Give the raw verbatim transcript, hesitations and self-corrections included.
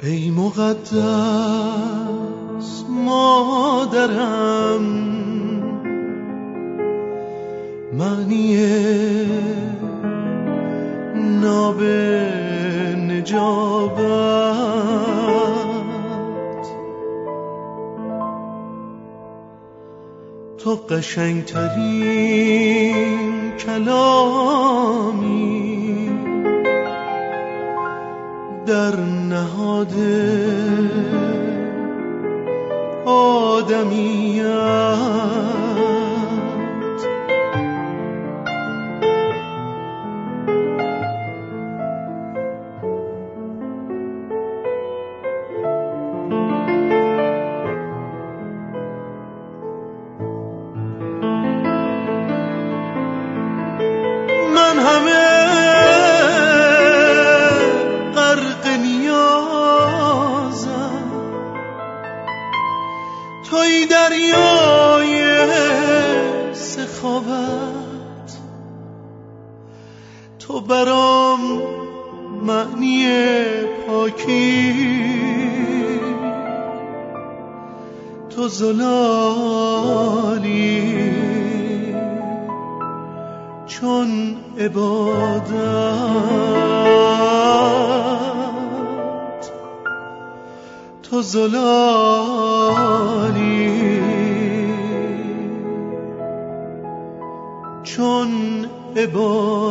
ای مقدس مادرم، معنی ناب نجابت، تو قشنگترین کلامی در نهاد آدمیت. من همه غرق نیازم، توی دریای سخاوت، تو برام معنی پاکی، تو زلالی چون عبادت، تو زلالی چون عبادت.